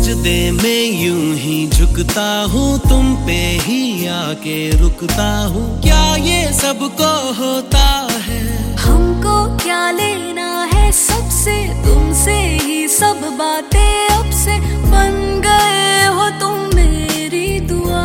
सजदे में यूं ही झुकता हूँ, तुम पे ही आके रुकता हूँ। क्या ये सबको होता है? हमको क्या लेना है सबसे, तुमसे ही सब बातें अब से। बन गए हो तुम मेरी दुआ।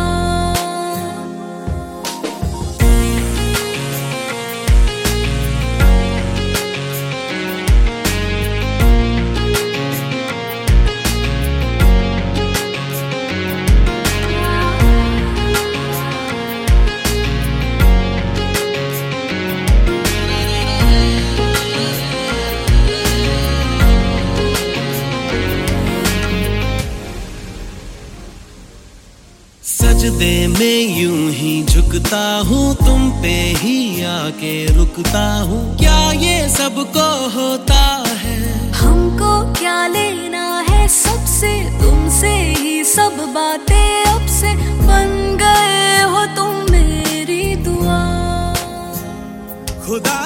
सजदे में यूं ही झुकता हूँ, तुम पे ही आके रुकता हूँ। क्या ये सबको होता है? हमको क्या लेना है सबसे, तुमसे ही सब बातें अब से। बन गए हो तुम मेरी दुआ। खुदा